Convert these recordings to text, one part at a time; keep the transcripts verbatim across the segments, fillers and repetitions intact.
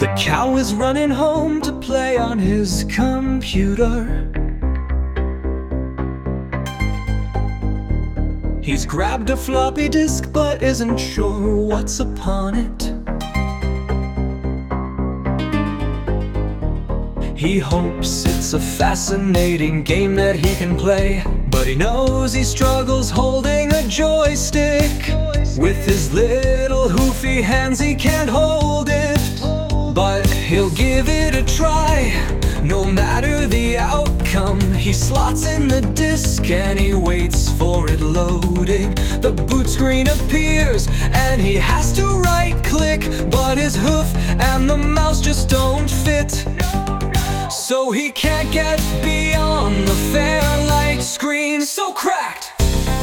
The cow is running home to play on his computer. He's grabbed a floppy disk but isn't sure what's upon it. He hopes it's a fascinating game that he can play, but he knows he struggles holding a joystick. With his little hoofy hands he can't hold it, but he'll give it a try. No matter the outcome, he slots in the disc and he waits for it loading. The boot screen appears and he has to right click, but his hoof and the mouse just don't fit. So he can't get beyond the Fairlight screen. So cracked!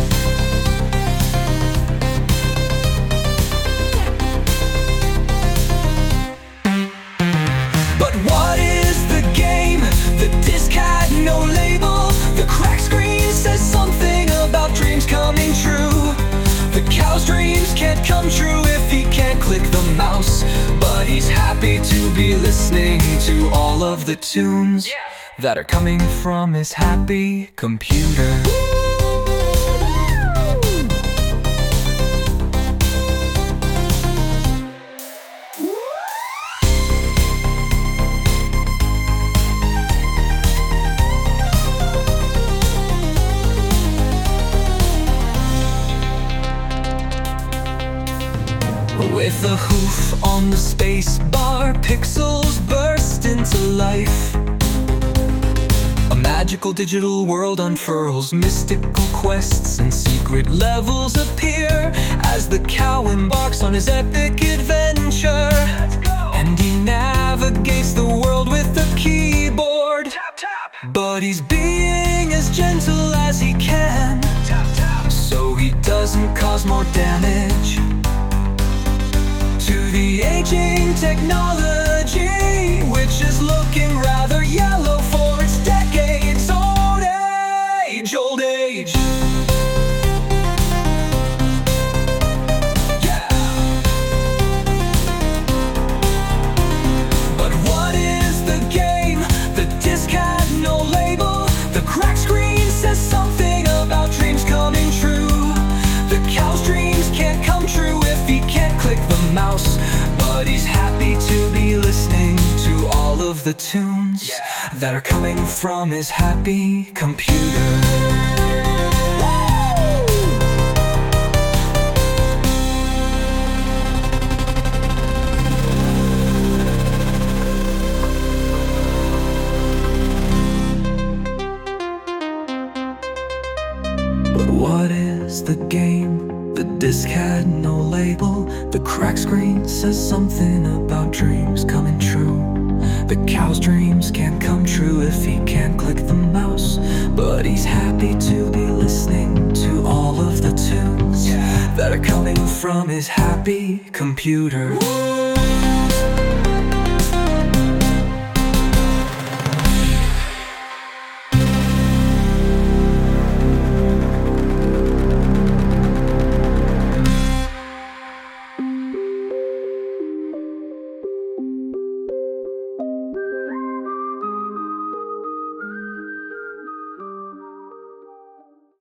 But what is the game? The disc had no label. The cracked screen says something about dreams coming true. The cow's dreams can't come true if he can't click the mouse, but he's happy to be listening to all of the tunes, yeah, that are coming from his happy computer. With a hoof on the space bar, pixels burst into life. A magical digital world unfurls, mystical quests and secret levels appear as the cow embarks on his epic adventure. And he navigates the world with a keyboard. Tap, tap. But he's being as gentle as he can, tap, tap, so he doesn't cause more damage to the aging technology, which is looking rather yellow for its decades old age, old age. Yeah. But what is the game? The disc had no label. The cracked screen says something about dreams coming true. The cow's dreams can't come true if he can't click the mouse, but he's happy to be listening to all of the tunes, yeah, that are coming from his happy computer. But what is the game? The disc had no label. The cracked screen says something about dreams coming true. The cow's dreams can't come true if he can't click the mouse, but he's happy to be listening to all of the tunes, yeah, that are coming from his happy computer.